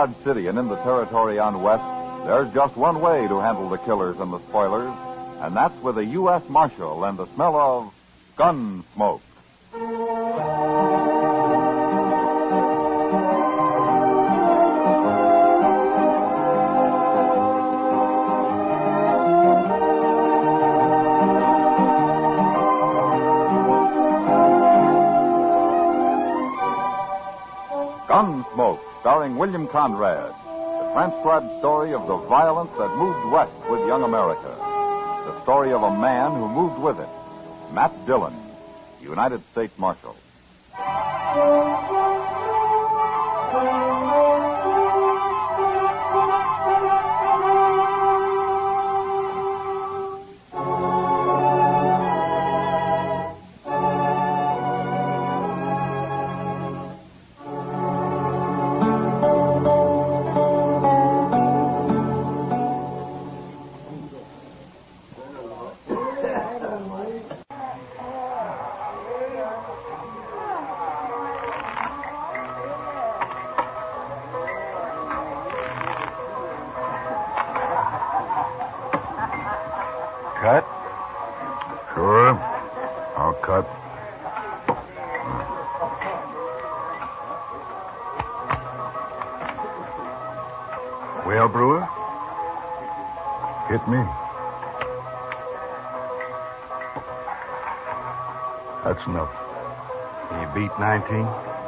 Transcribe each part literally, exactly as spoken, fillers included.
Dodge City and in the territory on West, there's just one way to handle the killers and the spoilers, and that's with a U S Marshal and the smell of gun smoke. Gunsmoke, starring William Conrad, the transcribed story of the violence that moved west with young America. The story of a man who moved with it, Matt Dillon, United States Marshal. Cut? Sure. I'll cut. Well, Brewer? Hit me. That's enough. You beat nineteen?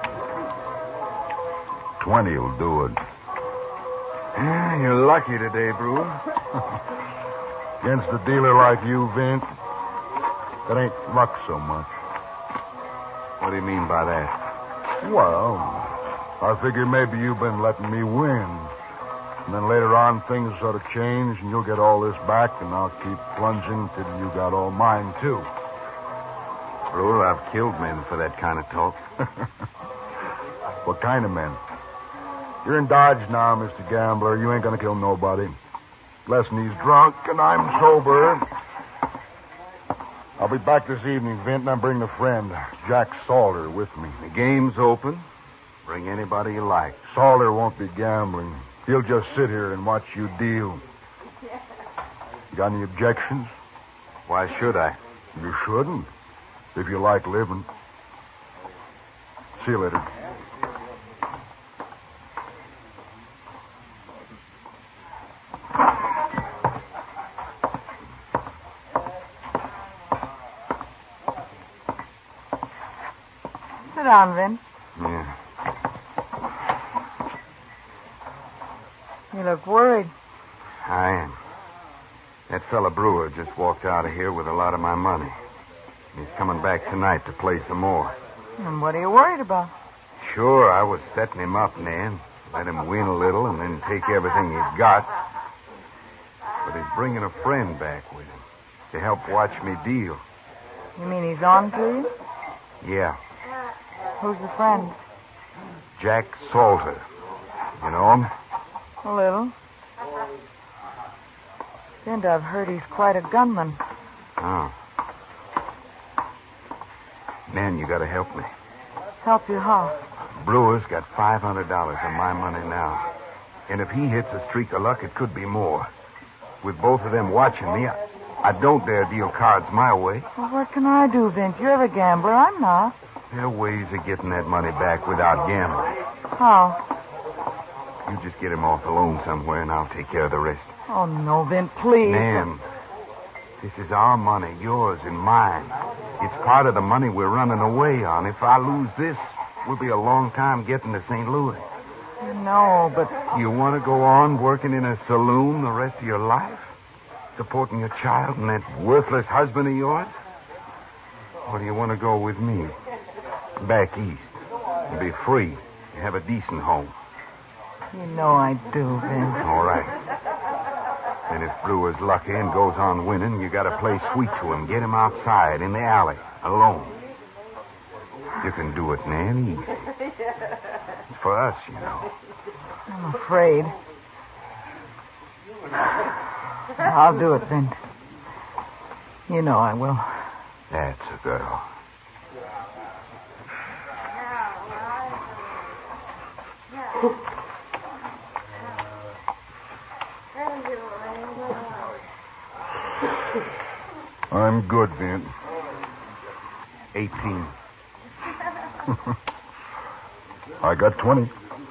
Twenty will do it. Yeah, you're lucky today, Brewer. Against a dealer like you, Vince, that ain't luck so much. What do you mean by that? Well, I figure maybe you've been letting me win. And then later on, things sort of change, and you'll get all this back, and I'll keep plunging till you got all mine, too. Brewer, I've killed men for that kind of talk. What kind of men? You're in Dodge now, Mister Gambler. You ain't gonna kill nobody. Unless he's drunk and I'm sober. I'll be back this evening, Vint, and I'm bringing a friend, Jack Salter, with me. The game's open. Bring anybody you like. Salter won't be gambling. He'll just sit here and watch you deal. You got any objections? Why should I? You shouldn't, if you like living. See you later. Sit down, Vin. Yeah. You look worried. I am. That fella Brewer just walked out of here with a lot of my money. He's coming back tonight to play some more. And what are you worried about? Sure, I was setting him up, Nan. Let him win a little and then take everything he's got. But he's bringing a friend back with him to help watch me deal. You mean he's on to you? Yeah. Who's the friend? Jack Salter. You know him? A little. Vint, I've heard he's quite a gunman. Oh. Nan, you gotta help me. Help you how? Brewer's got five hundred dollars of my money now. And if he hits a streak of luck, it could be more. With both of them watching me, I, I don't dare deal cards my way. Well, what can I do, Vint? You're the gambler. I'm not. There are ways of getting that money back without gambling. How? You just get him off alone somewhere, and I'll take care of the rest. Oh, no, Vint, please. Nan, this is our money, yours and mine. It's part of the money we're running away on. If I lose this, we'll be a long time getting to Saint Louis. No, but... You want to go on working in a saloon the rest of your life? Supporting your child and that worthless husband of yours? Or do you want to go with me? Back east. And be free. And have a decent home. You know I do, Vint. All right. And if Brewer's lucky and goes on winning, you got to play sweet to him. Get him outside in the alley, alone. You can do it, Nan, easy. It's for us, you know. I'm afraid. I'll do it, Vint. You know I will. That's a girl. I'm good, Vint. Eighteen. I got twenty.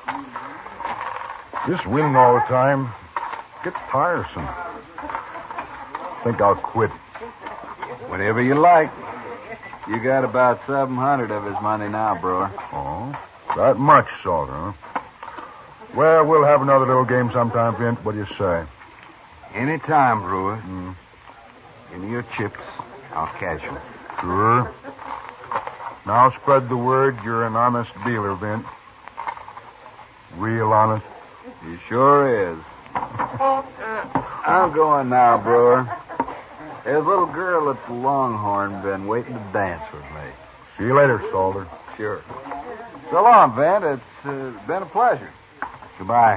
This winning all the time gets tiresome. Think I'll quit. Whenever you like. You got about seven hundred of his money now, Brewer. Oh, that much, Salter, huh? Well, we'll have another little game sometime, Vint. What do you say? Any time, Brewer. Mm. Give me your chips. I'll cash them. Sure. Now spread the word you're an honest dealer, Vint. Real honest. He sure is. I'm going now, Brewer. There's a little girl at the Longhorn been waiting to dance with me. See you later, Salter. Sure. So long, Vint. It's uh, been a pleasure. Goodbye.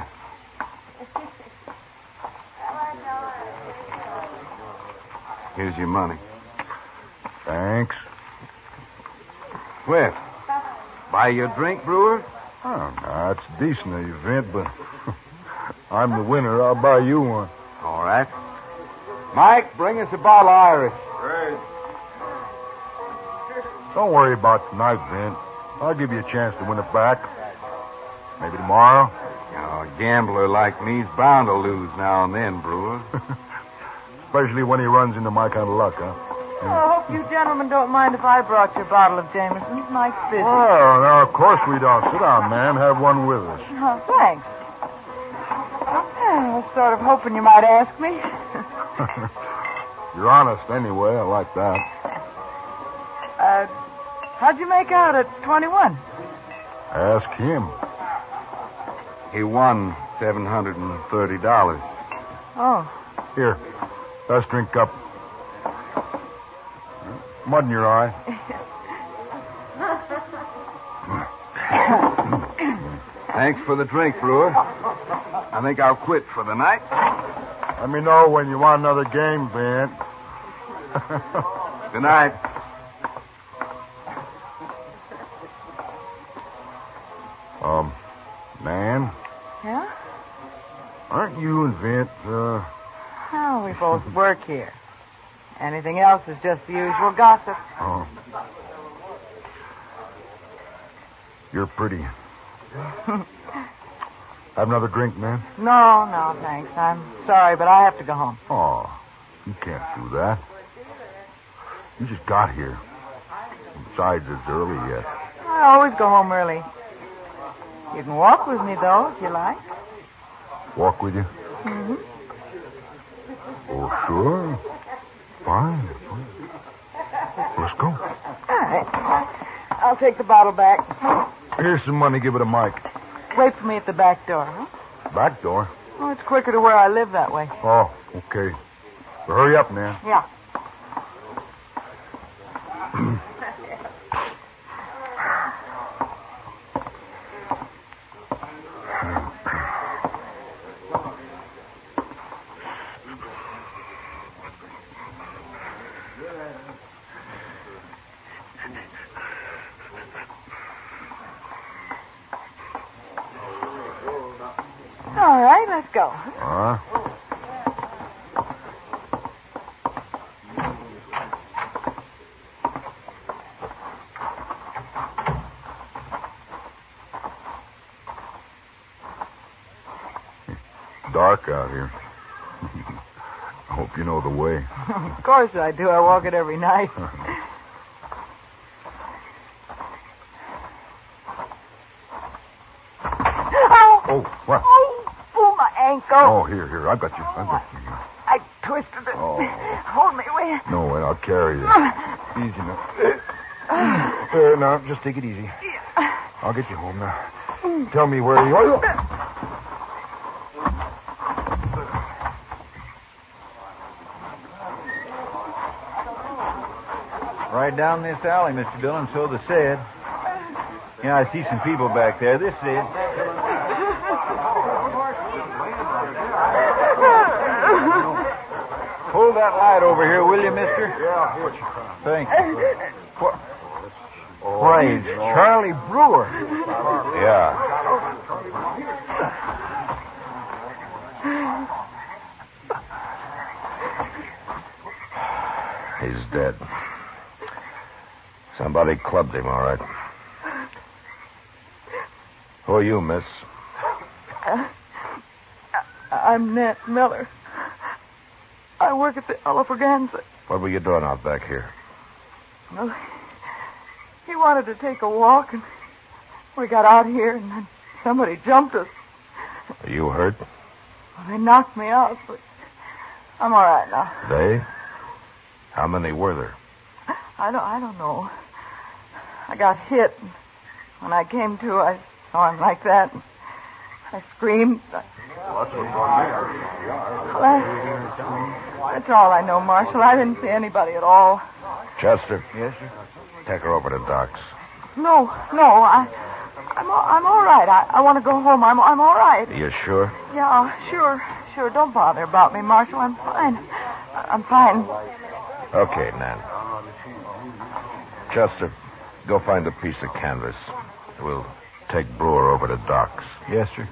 Here's your money. Thanks. Well, buy you a drink, Brewer? Oh, now, it's decent of you, Vint, but I'm the winner. I'll buy you one. All right. Mike, bring us a bottle of Irish. Great. Don't worry about tonight, Vint. I'll give you a chance to win it back. Maybe tomorrow. Oh, a gambler like me's bound to lose now and then, Brewer. Especially when he runs into my kind of luck, huh? Oh, I hope you gentlemen don't mind if I brought you a bottle of Jameson's. Mike's busy. Well, now, of course we don't. Sit down, man. Have one with us. Oh, thanks. I was sort of hoping you might ask me. You're honest anyway. I like that. Uh, how'd you make out at twenty-one? Ask him. He won seven hundred thirty dollars. Oh. Here, let's drink up. Mud in your eye. Thanks for the drink, Brewer. I think I'll quit for the night. Let me know when you want another game, Vint. Good night. Um, man, Yeah? aren't you and Vint, uh... Oh, we both work here. Anything else is just the usual gossip. Oh. You're pretty. Have another drink, man? No, no, thanks. I'm sorry, but I have to go home. Oh, you can't do that. You just got here. Besides, it's early yet. I always go home early. You can walk with me, though, if you like. Walk with you? Mm-hmm. Oh, sure. Fine. Let's go. All right. I'll take the bottle back. Here's some money. Give it to Mike. Wait for me at the back door, huh? Back door? Oh, it's quicker to where I live that way. Oh, okay. Well, hurry up, man. Yeah. All right, let's go. Huh? Dark out here. I hope you know the way. Of course I do. I walk it every night. Oh! Oh, what? Oh, oh, my ankle. Oh, here, here. I've got you. I've got you. I twisted it. Oh. Hold me, will you? No way, I'll carry you. Easy now. Uh, now, just take it easy. I'll get you home now. Tell me where you are. Right down this alley, Mister Dillon, so they said. Yeah, I see some people back there. This is. Hold that light over here, will you, mister? Yeah, what you found? Thank you. What? Why, it's Charlie Brewer. Yeah. He's dead. Somebody clubbed him, all right. Who are you, miss? Uh, I'm Nat Miller. I work at the Elephorganza. What were you doing out back here? Well, he wanted to take a walk, and we got out here, and then somebody jumped us. Are you hurt? Well, they knocked me out, but I'm all right now. They? How many were there? I don't, I don't know. I got hit. And when I came to, I saw him like that. And I screamed. I... What's wrong there? Well, I... That's all I know, Marshal. I didn't see anybody at all. Chester. Yes, sir? Take her over to Doc's. No, no, I, I'm, all, I'm all right. I, I want to go home. I'm, I'm all right. Are you sure? Yeah, sure, sure. Don't bother about me, Marshal. I'm fine. I'm fine. Okay, Nan. Chester, go find a piece of canvas. We'll take Brewer over to Doc's. Yes, sir.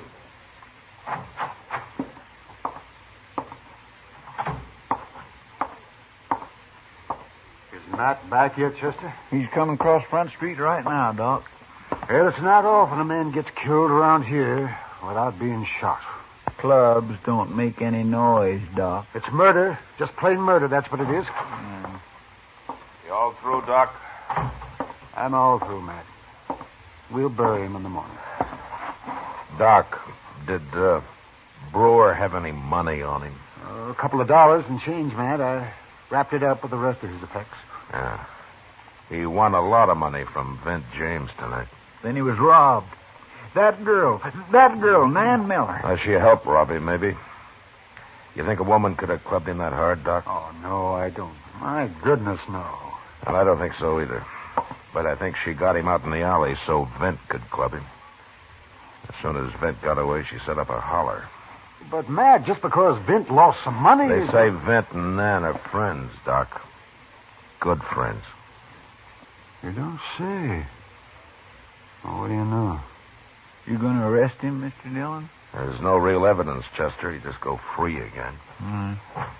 Not back yet, Chester? He's coming across Front Street right now, Doc. Well, it's not often a man gets killed around here without being shot. Clubs don't make any noise, Doc. It's murder. Just plain murder, that's what it is. Mm. You all through, Doc? I'm all through, Matt. We'll bury him in the morning. Doc, did uh, Brewer have any money on him? Uh, a couple of dollars and change, Matt. I wrapped it up with the rest of his effects. Yeah. He won a lot of money from Vint James tonight. Then he was robbed. That girl, that girl, Nan Miller. Uh, she helped Robbie, maybe. You think a woman could have clubbed him that hard, Doc? Oh, no, I don't. My goodness, no. Well, I don't think so either. But I think she got him out in the alley so Vint could club him. As soon as Vint got away, she set up a holler. But, Matt, just because Vint lost some money... They say Vint and Nan are friends, Doc. Good friends. You don't say. Well, what do you know? You going to arrest him, Mister Dillon? There's no real evidence, Chester. He'd just go free again. Mm.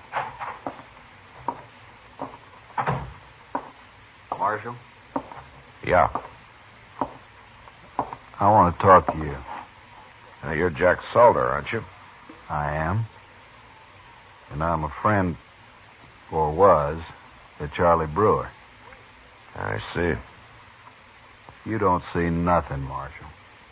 Marshal? Yeah. I want to talk to you. Now, you're Jack Salter, aren't you? I am. And I'm a friend, or was, to Charlie Brewer. I see. You don't see nothing, Marshal.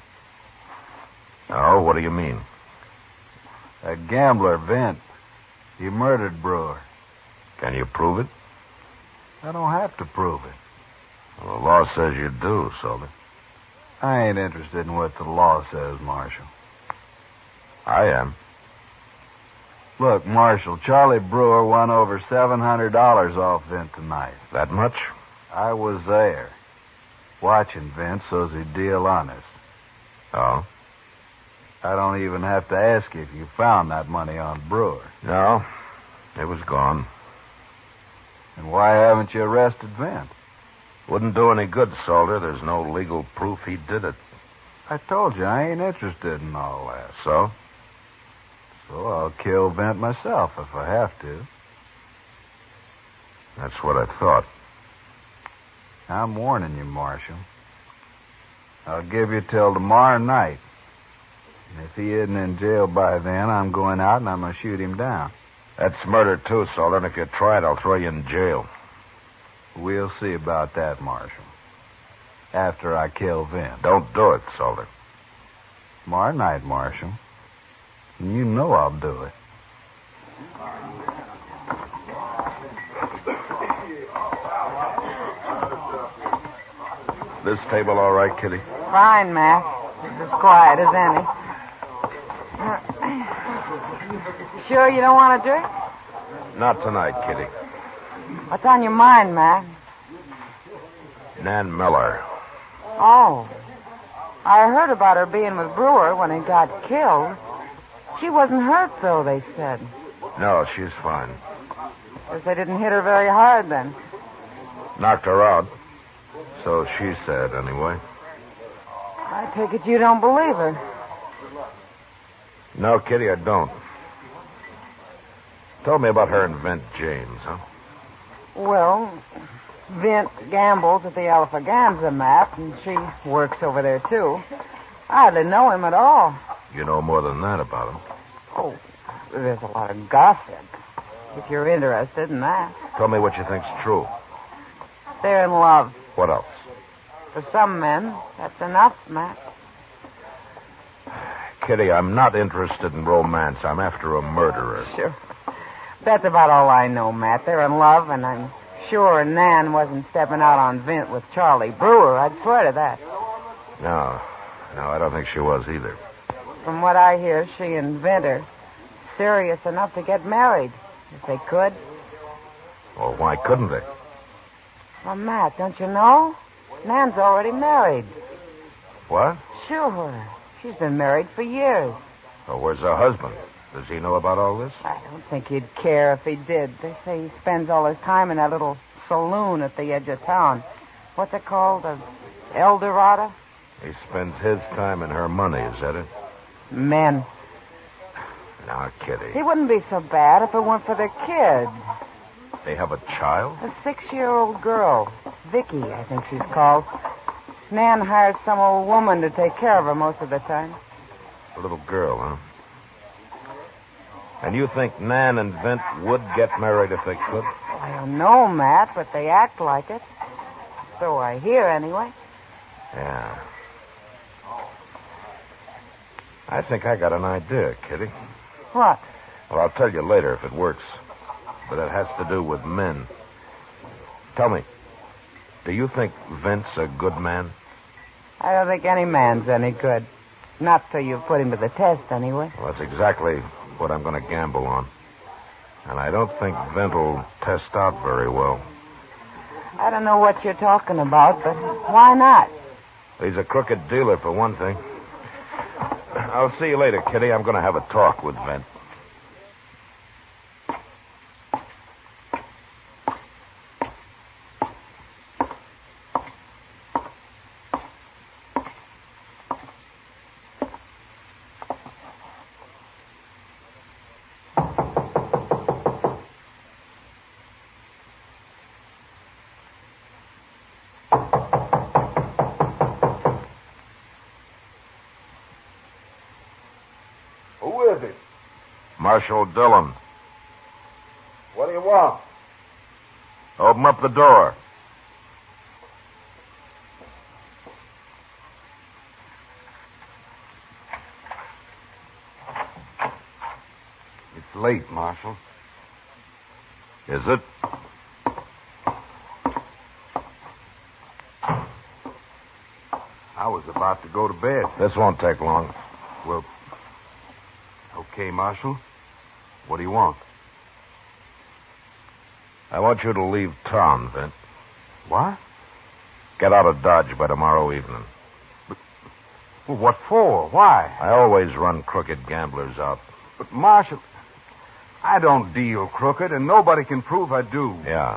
Oh, what do you mean? That gambler, Vint, he murdered Brewer. Can you prove it? I don't have to prove it. Well, the law says you do, Salter. I ain't interested in what the law says, Marshal. I am. Look, Marshal, Charlie Brewer won over seven hundred dollars off Vint tonight. That much? I was there, watching Vint so's he'd deal honest. Oh? I don't even have to ask you if you found that money on Brewer. No, it was gone. And why haven't you arrested Vint? Wouldn't do any good, Salter. There's no legal proof he did it. I told you I ain't interested in all that. So? So I'll kill Vint myself if I have to. That's what I thought. I'm warning you, Marshal. I'll give you till tomorrow night. And if he isn't in jail by then, I'm going out and I'm going to shoot him down. That's murder, too, Salter, and if you try it, I'll throw you in jail. We'll see about that, Marshal. After I kill Vint. Don't do it, Salter. Tomorrow night, Marshal. And you know I'll do it. This table all right, Kitty? Fine, Mac. It's as quiet as any. Sure you don't want a drink? Not tonight, Kitty. What's on your mind, Mac? Nan Miller. Oh. I heard about her being with Brewer when he got killed. She wasn't hurt, though, they said. No, she's fine. Guess they didn't hit her very hard, then. Knocked her out. So she said, anyway. I take it you don't believe her. No, Kitty, I don't. Tell me about her and Vint James, huh? Well, Vint gambles at the Alphaganza map, and she works over there, too. I hardly know him at all. You know more than that about him. Oh, there's a lot of gossip, if you're interested in that. Tell me what you think's true. They're in love. What else? For some men, that's enough, Matt. Kitty, I'm not interested in romance. I'm after a murderer. Sure. That's about all I know, Matt. They're in love, and I'm sure Nan wasn't stepping out on Vint with Charlie Brewer. I'd swear to that. No. No, I don't think she was either. From what I hear, she and Vint are serious enough to get married, if they could. Well, why couldn't they? Well, Matt, don't you know? Nan's already married. What? Sure. She's been married for years. Well, where's her husband? Does he know about all this? I don't think he'd care if he did. They say he spends all his time in that little saloon at the edge of town. What's it called? The El Dorado? He spends his time and her money, is that it? Men. Now, Kitty. He wouldn't be so bad if it weren't for their kid. They have a child? A six-year-old girl. Vicky, I think she's called. Nan hired some old woman to take care of her most of the time. A little girl, huh? And you think Nan and Vint would get married if they could? I don't know, Matt, but they act like it. So I hear, anyway. Yeah. I think I got an idea, Kitty. What? Well, I'll tell you later if it works. But it has to do with men. Tell me, do you think Vint's a good man? I don't think any man's any good. Not till you put him to the test, anyway. Well, that's exactly what I'm going to gamble on. And I don't think Vint will test out very well. I don't know what you're talking about, but why not? He's a crooked dealer, for one thing. I'll see you later, Kitty. I'm going to have a talk with Vint. Marshal Dillon. What do you want? Open up the door. It's late, Marshal. Is it? I was about to go to bed. This won't take long. Well, okay, Marshal. What do you want? I want you to leave town, Vint. What? Get out of Dodge by tomorrow evening. But, well, what for? Why? I always run crooked gamblers out. But, Marshal, I don't deal crooked, and nobody can prove I do. Yeah.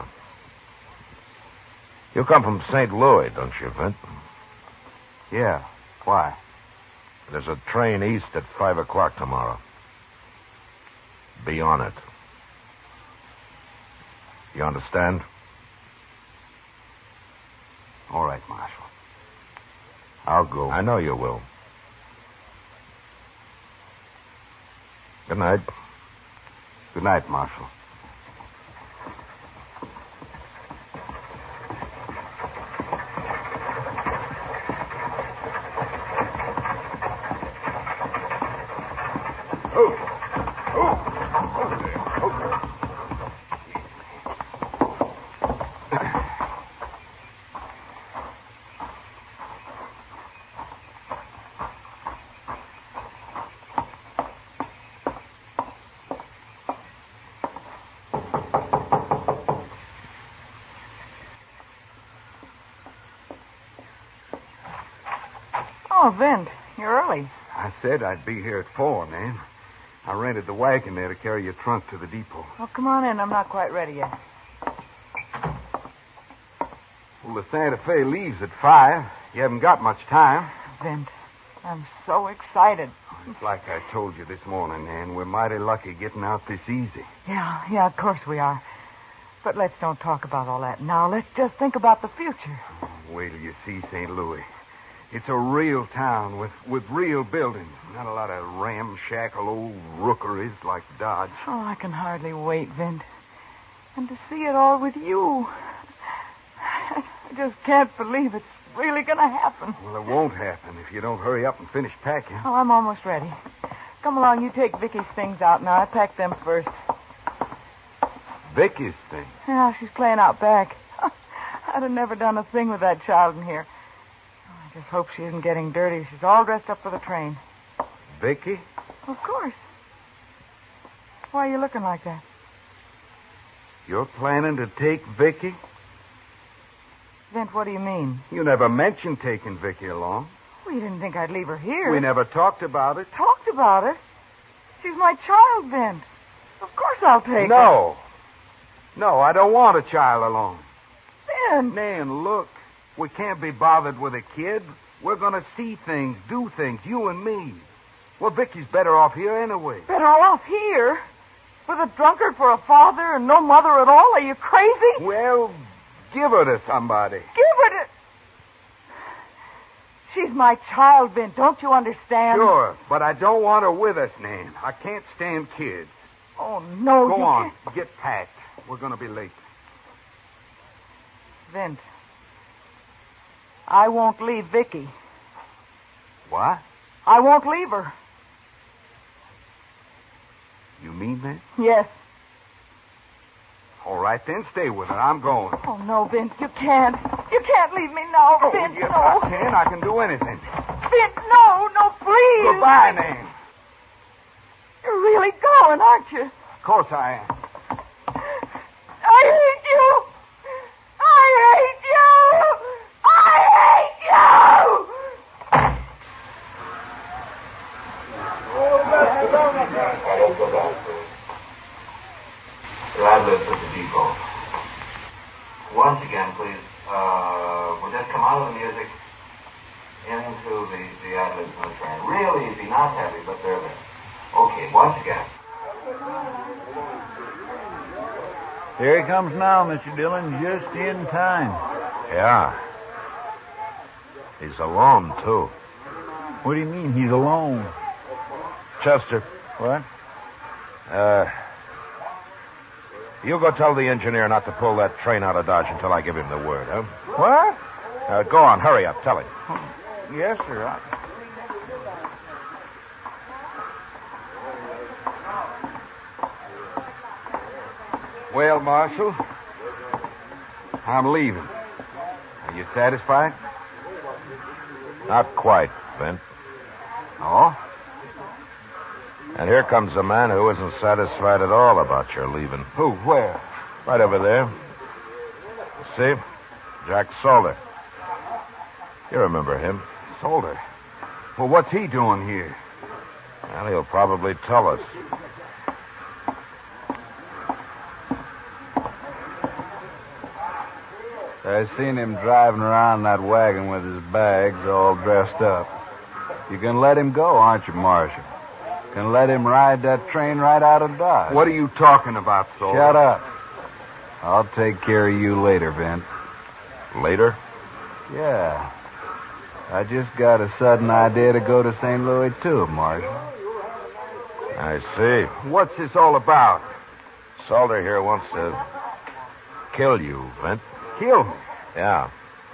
You come from Saint Louis, don't you, Vint? Yeah. Why? There's a train east at five o'clock tomorrow. Be on it. You understand? All right, Marshal. I'll go. I know you will. Good night. Good night, Marshal. Oh, Vint, you're early. I said I'd be here at four, man. I rented the wagon there to carry your trunk to the depot. Well, come on in. I'm not quite ready yet. Well, the Santa Fe leaves at five. You haven't got much time. Vint, I'm so excited. It's like I told you this morning, Nan. We're mighty lucky getting out this easy. Yeah, yeah, of course we are. But let's don't talk about all that now. Let's just think about the future. Wait till you see Saint Louis. It's a real town with, with real buildings. Not a lot of ramshackle old rookeries like Dodge. Oh, I can hardly wait, Vint. And to see it all with you. I just can't believe it's really going to happen. Well, it won't happen if you don't hurry up and finish packing. Oh, I'm almost ready. Come along, you take Vicky's things out now. I packed them first. Vicky's thing? Yeah, she's playing out back. I'd have never done a thing with that child in here. I just hope she isn't getting dirty. She's all dressed up for the train. Vicky? Of course. Why are you looking like that? You're planning to take Vicky? Vint, what do you mean? You never mentioned taking Vicky along. Well, you didn't think I'd leave her here. We never talked about it. Talked about it? She's my child, Vint. Of course I'll take her. No. No, I don't want a child along. Vint. Nan, look. We can't be bothered with a kid. We're going to see things, do things, you and me. Well, Vicky's better off here anyway. Better off here? With a drunkard for a father and no mother at all? Are you crazy? Well, give her to somebody. Give her to... She's my child, Vint. Don't you understand? Sure, but I don't want her with us, Nan. I can't stand kids. Oh, no, Go you on. can't. Get packed. We're going to be late. Vint, I won't leave Vicky. What? I won't leave her. You mean that? Yes. All right, then. Stay with her. I'm going. Oh, no, Vint. You can't. You can't leave me now, Oh, Vint. yes, no. I can. I can do anything. Vint, no. No, please. Goodbye, Nan. You're really going, aren't you? Of course I am. I hate you. I hate you. I hate you. Radley to the depot. Once again, please. Uh, we'll just come out of the music into the, the outlets on the train. Real easy, not heavy, but they're there. Okay, once again. Here he comes now, Mister Dillon, just in time. Yeah. He's alone, too. What do you mean he's alone? Chester. What? Uh, you go tell the engineer not to pull that train out of Dodge until I give him the word, huh? What? Uh, go on, hurry up, tell him. Yes, sir. I... Well, Marshal, I'm leaving. Are you satisfied? Not quite, Vint. Oh? And here comes a man who isn't satisfied at all about your leaving. Who? Where? Right over there. See? Jack Solder. You remember him. Solder? Well, what's he doing here? Well, he'll probably tell us. I seen him driving around that wagon with his bags all dressed up. You can let him go, aren't you, Marshal? Can let him ride that train right out of Dodge. What are you talking about, Solder? Shut up. I'll take care of you later, Vint. Later? Yeah. I just got a sudden idea to go to Saint Louis, too, Marshal. I see. What's this all about? Solder here wants to kill you, Vint. Kill me? Yeah.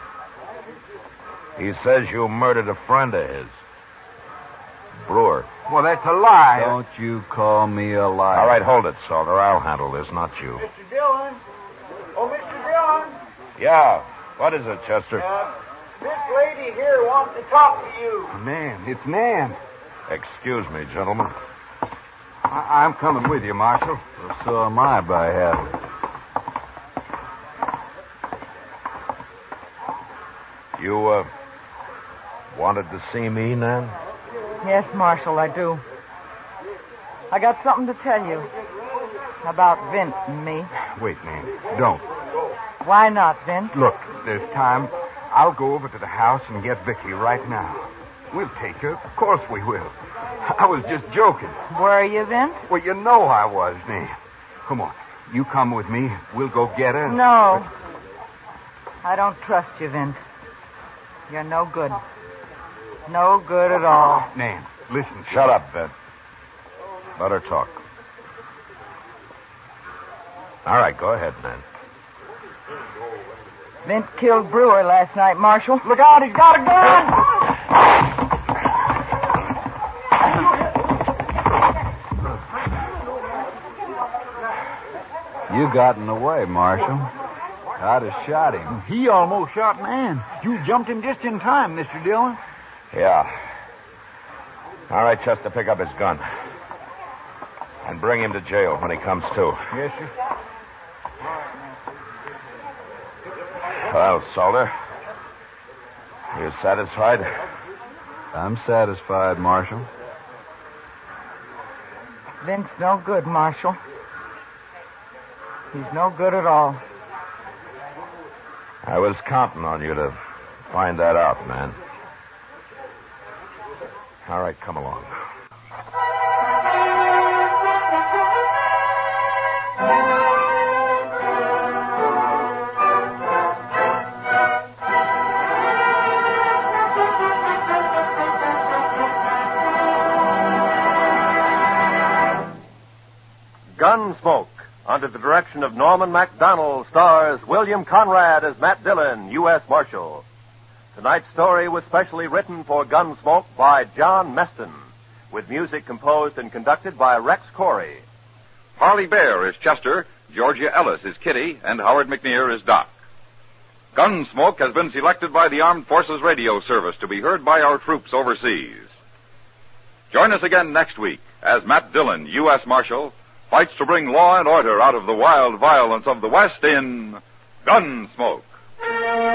He says you murdered a friend of his. Brewer. Well, that's a lie. Don't you call me a liar. All right, hold it, Solder. I'll handle this, not you. Mister Dillon? Oh, Mister Dillon? Yeah. What is it, Chester? Uh, this lady here wants to talk to you. Nan. It's Nan. Excuse me, gentlemen. I- I'm coming with you, Marshal. Well, so am I, by heaven. You, uh, wanted to see me, Nan? Yes, Marshal, I do. I got something to tell you about Vint and me. Wait, Nan. Don't. Why not, Vint? Look, there's time. I'll go over to the house and get Vicky right now. We'll take her. Of course we will. I was just joking. Were you, Vint? Well, you know I was, Nan. Come on. You come with me. We'll go get her. No. I don't trust you, Vince. You're no good. No good at all. Nan, listen. Shut up, Vince. Let her talk. All right, go ahead, man. Vince killed Brewer last night, Marshal. Look out, he's got a gun! You got in the way, Marshal. I'd have shot him. He almost shot Nan. You jumped him just in time, Mister Dillon. Yeah. All right, Chester, pick up his gun. And bring him to jail when he comes to. Yes, sir. Well, Salter, you satisfied? I'm satisfied, Marshal. Vince no good, Marshal. He's no good at all. I was counting on you to find that out, man. All right, come along. Gunsmoke, under the direction of Norman Macdonald, stars William Conrad as Matt Dillon, U S Marshal. Tonight's story was specially written for Gunsmoke by John Meston, with music composed and conducted by Rex Corey. Harley Bear is Chester, Georgia Ellis is Kitty, and Howard McNear is Doc. Gunsmoke has been selected by the Armed Forces Radio Service to be heard by our troops overseas. Join us again next week as Matt Dillon, U S Marshal, fights to bring law and order out of the wild violence of the West in Gunsmoke.